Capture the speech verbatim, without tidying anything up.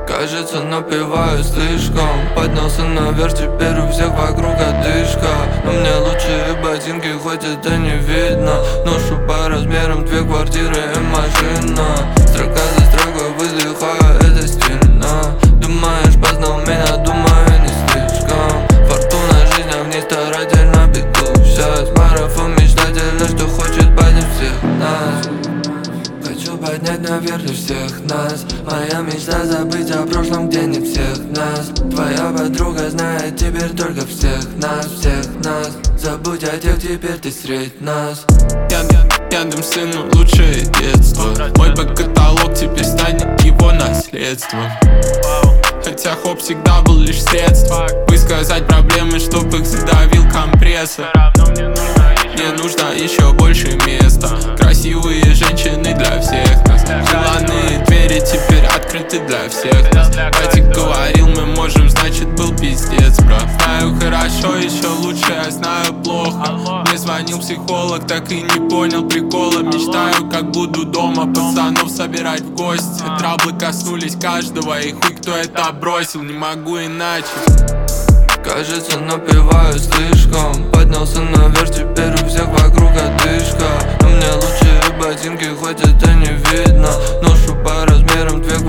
Кажется, напиваю слишком. Поднялся наверх, теперь у всех вокруг одышка. Но мне лучшие ботинки, хоть это не видно. Ношу по размерам две квартиры и машина. Строка за строкой выдыхаю, это стильно. Думаешь, познал меня, думаю, не слишком. Фортуна, жизнь, а в ней старательно бегу. Сейчас марафон мечтателя, что хочет поднять всех нас. Хочу поднять наверх всех нас. Моя мечта забыть о прошлом, где не всех нас. Твоя подруга знает теперь только всех нас, всех нас. Забудь о тех, теперь ты средь нас. Яндем сыну лучшее детство. Мой бэк-каталог теперь станет его наследством. Хотя хоп всегда был лишь средство высказать проблемы, чтоб их задавил компрессор. Мне нужно еще больше места. Красивые женщины для всех нас. Желанные двери теперь открыты для всех нас. Батик говорил, мы можем, значит был пиздец, брат. Знаю хорошо, еще лучше, я знаю плохо. Мне звонил психолог, так и не понял прикола. Мечтаю, как буду дома пацанов собирать в гости. Траблы коснулись каждого, и хуй кто это бросил, не могу иначе. Кажется, напиваю слишком. Поднялся наверх, теперь у всех вокруг одышка. Но мне лучшие ботинки, хоть это не видно. Ношу по размерам две